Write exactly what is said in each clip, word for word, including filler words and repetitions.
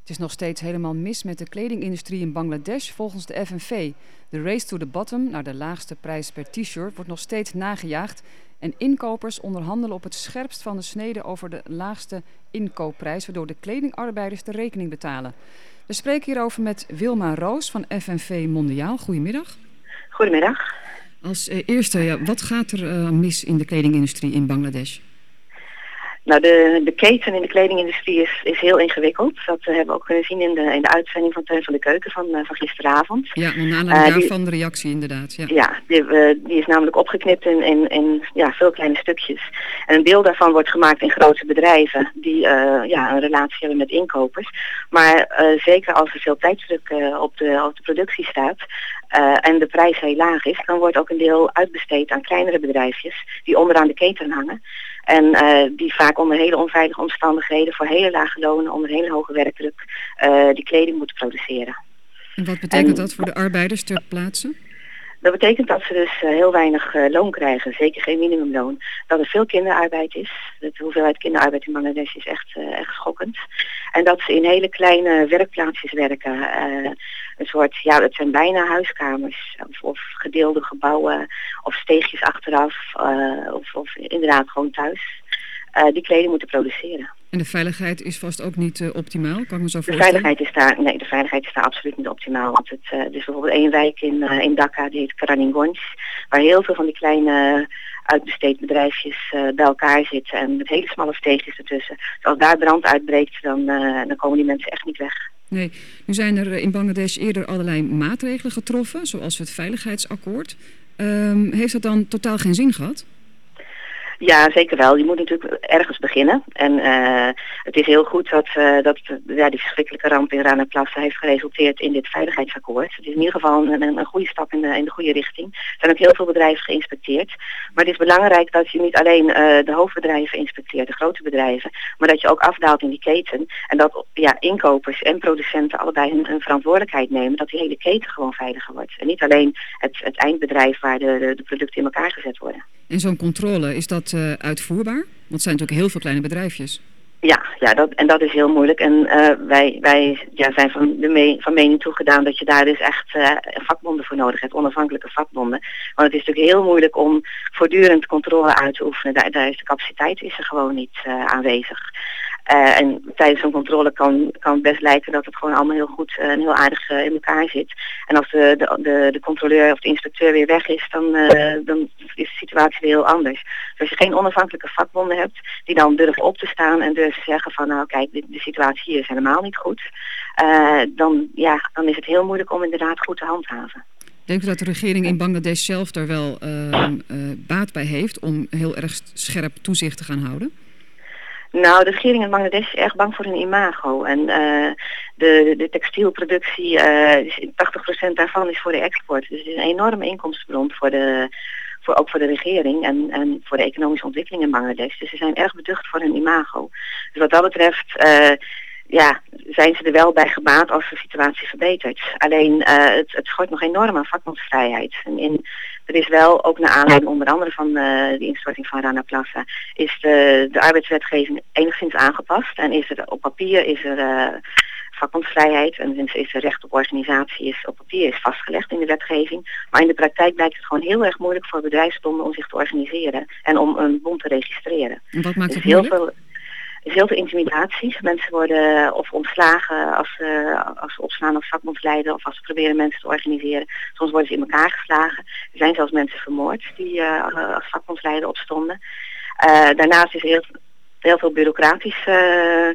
Het is nog steeds helemaal mis met de kledingindustrie in Bangladesh volgens de F N V. De race to the bottom, naar de laagste prijs per t-shirt, wordt nog steeds nagejaagd. En inkopers onderhandelen op het scherpst van de snede over de laagste inkoopprijs, waardoor de kledingarbeiders de rekening betalen. We spreken hierover met Wilma Roos van F N V Mondiaal. Goedemiddag. Goedemiddag. Als uh, eerste, ja, wat gaat er uh, mis in de kledingindustrie in Bangladesh? Nou, de, de keten in de kledingindustrie is, is heel ingewikkeld. Dat uh, hebben we ook kunnen zien in de, in de uitzending van Teun van de Keuken van, uh, van gisteravond. Ja, en na aanleiding uh, daarvan de reactie inderdaad. Ja, ja die, uh, die is namelijk opgeknipt in, in, in ja, veel kleine stukjes. En een deel daarvan wordt gemaakt in grote bedrijven die uh, ja, een relatie hebben met inkopers. Maar uh, zeker als er veel tijdsdruk uh, op, de, op de productie staat uh, en de prijs heel laag is, dan wordt ook een deel uitbesteed aan kleinere bedrijfjes die onderaan de keten hangen. En uh, die vaak onder hele onveilige omstandigheden, voor hele lage lonen, onder hele hoge werkdruk, uh, die kleding moeten produceren. En wat betekent en, dat voor de arbeiders ter plaatse? Dat betekent dat ze dus uh, heel weinig uh, loon krijgen, zeker geen minimumloon. Dat er veel kinderarbeid is. De hoeveelheid kinderarbeid in Bangladesh is echt, uh, echt schokkend. En dat ze in hele kleine werkplaatsjes werken. Uh, een soort, ja, het zijn bijna huiskamers. Of, of gedeelde gebouwen. Of steegjes achteraf. Uh, of, of inderdaad gewoon thuis. Uh, die kleding moeten produceren. En de veiligheid is vast ook niet uh, optimaal, kan ik me zo voorstellen? De veiligheid is daar, nee, de veiligheid is daar absoluut niet optimaal. Want het, uh, er is bijvoorbeeld één wijk in, uh, in Dhaka, die heet Karaningonj, waar heel veel van die kleine uh, uitbesteed bedrijfjes uh, bij elkaar zitten en met hele smalle steegjes ertussen. Dus als daar brand uitbreekt, dan, uh, dan komen die mensen echt niet weg. Nee, nu zijn er in Bangladesh eerder allerlei maatregelen getroffen, zoals het veiligheidsakkoord. Um, heeft dat dan totaal geen zin gehad? Ja, zeker wel. Je moet natuurlijk ergens beginnen. En uh, het is heel goed dat, uh, dat ja, die verschrikkelijke ramp in Rana Plaza heeft geresulteerd in dit veiligheidsakkoord. Het is in ieder geval een, een, een goede stap in de, in de goede richting. Er zijn ook heel veel bedrijven geïnspecteerd. Maar het is belangrijk dat je niet alleen uh, de hoofdbedrijven inspecteert, de grote bedrijven, maar dat je ook afdaalt in die keten. En dat ja, inkopers en producenten allebei hun, hun verantwoordelijkheid nemen, dat die hele keten gewoon veiliger wordt. En niet alleen het, het eindbedrijf waar de, de, de producten in elkaar gezet worden. En zo'n controle, is dat uh, uitvoerbaar? Want het zijn natuurlijk heel veel kleine bedrijfjes. Ja, ja dat, en dat is heel moeilijk. En uh, wij, wij ja, zijn van, de me, van mening toegedaan dat je daar dus echt uh, vakbonden voor nodig hebt, onafhankelijke vakbonden. Want het is natuurlijk heel moeilijk om voortdurend controle uit te oefenen. Daar, daar is de capaciteit is er gewoon niet uh, aanwezig. Uh, en tijdens zo'n controle kan, kan het best lijken dat het gewoon allemaal heel goed uh, en heel aardig uh, in elkaar zit. En als de, de, de, de controleur of de inspecteur weer weg is, dan, uh, dan is de situatie weer heel anders. Dus als je geen onafhankelijke vakbonden hebt, die dan durven op te staan en durven te zeggen van nou kijk, de, de situatie hier is helemaal niet goed. Uh, dan, ja, dan is het heel moeilijk om inderdaad goed te handhaven. Denk je dat de regering in Bangladesh zelf daar wel uh, uh, baat bij heeft om heel erg scherp toezicht te gaan houden? Nou, de regering in Bangladesh is erg bang voor hun imago. En uh, de, de textielproductie, uh, tachtig procent daarvan is voor de export. Dus het is een enorme inkomstenbron voor de, voor, ook voor de regering en, en voor de economische ontwikkeling in Bangladesh. Dus ze zijn erg beducht voor hun imago. Dus wat dat betreft uh, ja, zijn ze er wel bij gebaat als de situatie verbetert. Alleen uh, het, het schort nog enorm aan vakbondsvrijheid. En in, er is wel, ook naar aanleiding onder andere van uh, de instorting van Rana Plaza, is de, de arbeidswetgeving enigszins aangepast. En is er op papier is er uh, vakbondsvrijheid en is er recht op organisatie is op papier is vastgelegd in de wetgeving. Maar in de praktijk blijkt het gewoon heel erg moeilijk voor bedrijfsbonden om zich te organiseren en om een bond te registreren. En wat maakt dus het moeilijk? Heel veel, Er is heel veel intimidatie. Mensen worden of ontslagen als ze, als ze opslaan als vakbondsleider of als ze proberen mensen te organiseren. Soms worden ze in elkaar geslagen. Er zijn zelfs mensen vermoord die uh, als vakbondsleider opstonden. Uh, daarnaast is er heel, heel veel bureaucratisch uh,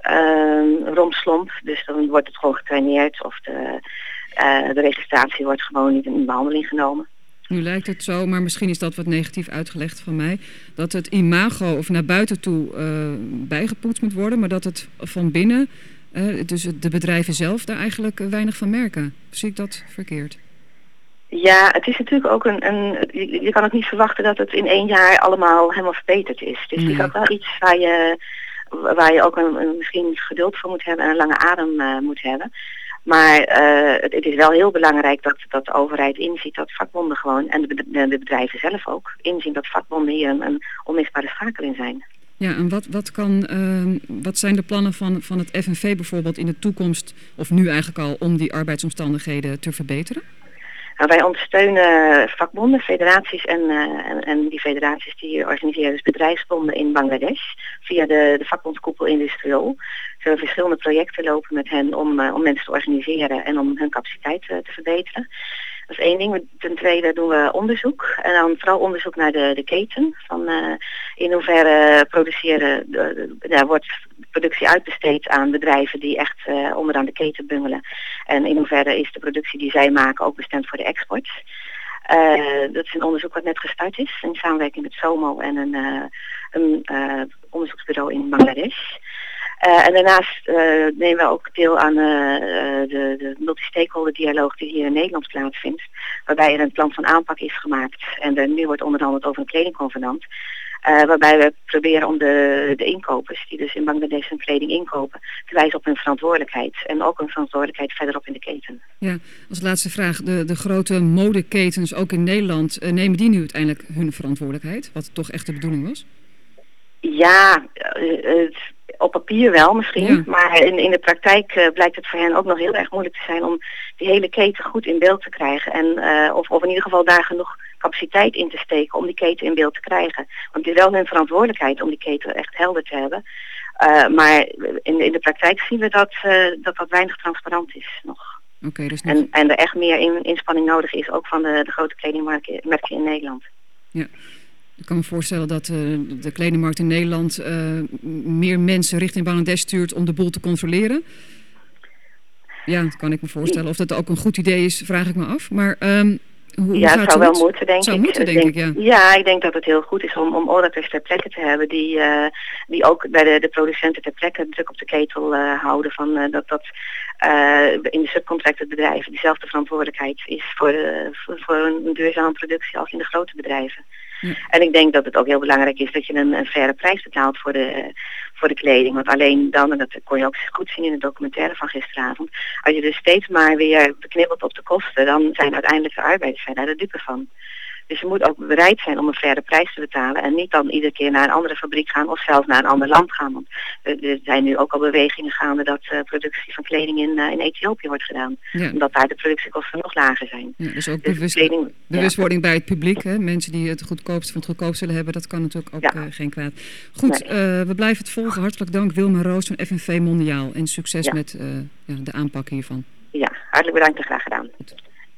uh, romslomp. Dus dan wordt het gewoon getraineerd of de, uh, de registratie wordt gewoon niet in behandeling genomen. Nu lijkt het zo, maar misschien is dat wat negatief uitgelegd van mij, dat het imago of naar buiten toe uh, bijgepoetst moet worden, maar dat het van binnen, uh, dus de bedrijven zelf, daar eigenlijk weinig van merken. Zie ik dat verkeerd? Ja, het is natuurlijk ook een, een je, je kan ook niet verwachten dat het in één jaar allemaal helemaal verbeterd is. Dus het is ook wel iets waar je, waar je ook een, een misschien geduld voor moet hebben en een lange adem uh, moet hebben. Maar uh, het, het is wel heel belangrijk dat, dat de overheid inziet dat vakbonden gewoon, en de, de, de bedrijven zelf ook, inzien dat vakbonden hier een, een onmisbare schakel in zijn. Ja, en wat, wat, kan, uh, wat zijn de plannen van, van het F N V bijvoorbeeld in de toekomst, of nu eigenlijk al, om die arbeidsomstandigheden te verbeteren? Nou, wij ondersteunen vakbonden, federaties en, uh, en, en die federaties die organiseren dus bedrijfsbonden in Bangladesh via de, de vakbondskoepel Industrial. Ze hebben verschillende projecten lopen met hen om, uh, om mensen te organiseren en om hun capaciteit uh, te verbeteren. Dat is één ding. Ten tweede doen we onderzoek. En dan vooral onderzoek naar de, de keten. Van uh, in hoeverre produceren, de, de, ja, wordt productie uitbesteed aan bedrijven die echt uh, onderaan de keten bungelen. En in hoeverre is de productie die zij maken ook bestemd voor de export. Uh, dat is een onderzoek wat net gestart is. In samenwerking met SOMO en een, uh, een uh, onderzoeksbureau in Bangladesh. Uh, en daarnaast uh, nemen we ook deel aan uh, de, de multi-stakeholder dialoog die hier in Nederland plaatsvindt. Waarbij er een plan van aanpak is gemaakt en er nu wordt onderhandeld over een kledingconvenant. Uh, waarbij we proberen om de, de inkopers, die dus in Bangladesh hun kleding inkopen, te wijzen op hun verantwoordelijkheid. En ook hun verantwoordelijkheid verderop in de keten. Ja, als laatste vraag. De, de grote modeketens, ook in Nederland, uh, nemen die nu uiteindelijk hun verantwoordelijkheid? Wat toch echt de bedoeling was? Ja, uh, uh, op papier wel misschien, ja. Maar in, in de praktijk uh, blijkt het voor hen ook nog heel erg moeilijk te zijn om die hele keten goed in beeld te krijgen. En, uh, of, of in ieder geval daar genoeg capaciteit in te steken om die keten in beeld te krijgen. Want het is wel hun verantwoordelijkheid om die keten echt helder te hebben. Uh, maar in, in de praktijk zien we dat, uh, dat dat weinig transparant is nog. Okay, dus nog... en, en er echt meer in, inspanning nodig is, ook van de, de grote kledingmerken in Nederland. Ja. Ik kan me voorstellen dat uh, de kledingmarkt in Nederland uh, meer mensen richting Bangladesh stuurt om de boel te controleren. Ja, dat kan ik me voorstellen. Of dat ook een goed idee is, vraag ik me af. Maar um, hoe ja, gaat het zou het? wel moeten, denk zou ik. Moeten, denk ik, ja. ja, ik denk dat het heel goed is om, om auditors ter plekke te hebben die, uh, die ook bij de, de producenten ter plekke druk op de ketel uh, houden van uh, dat dat uh, in de subcontracted bedrijven dezelfde verantwoordelijkheid is voor, de, voor, voor een duurzame productie als in de grote bedrijven. Ja. En ik denk dat het ook heel belangrijk is dat je een, een faire prijs betaalt voor de, voor de kleding. Want alleen dan, en dat kon je ook goed zien in de documentaire van gisteravond, als je dus steeds maar weer beknibbelt op de kosten, dan zijn uiteindelijk de arbeiders daar de dupe van. Dus je moet ook bereid zijn om een faire prijs te betalen en niet dan iedere keer naar een andere fabriek gaan of zelfs naar een ander land gaan. Want er zijn nu ook al bewegingen gaande dat uh, productie van kleding in, uh, in Ethiopië wordt gedaan. Ja. Omdat daar de productiekosten nog lager zijn. Ja, dus ook dus bewust, kleding, bewustwording ja. bij het publiek. Hè? Mensen die het goedkoopste van het goedkoopste willen hebben, dat kan natuurlijk ook ja. uh, geen kwaad. Goed, nee. uh, we blijven het volgen. Hartelijk dank Wilma Roos van F N V Mondiaal en succes ja. met uh, ja, de aanpak hiervan. Ja, hartelijk bedankt en graag gedaan. Goed.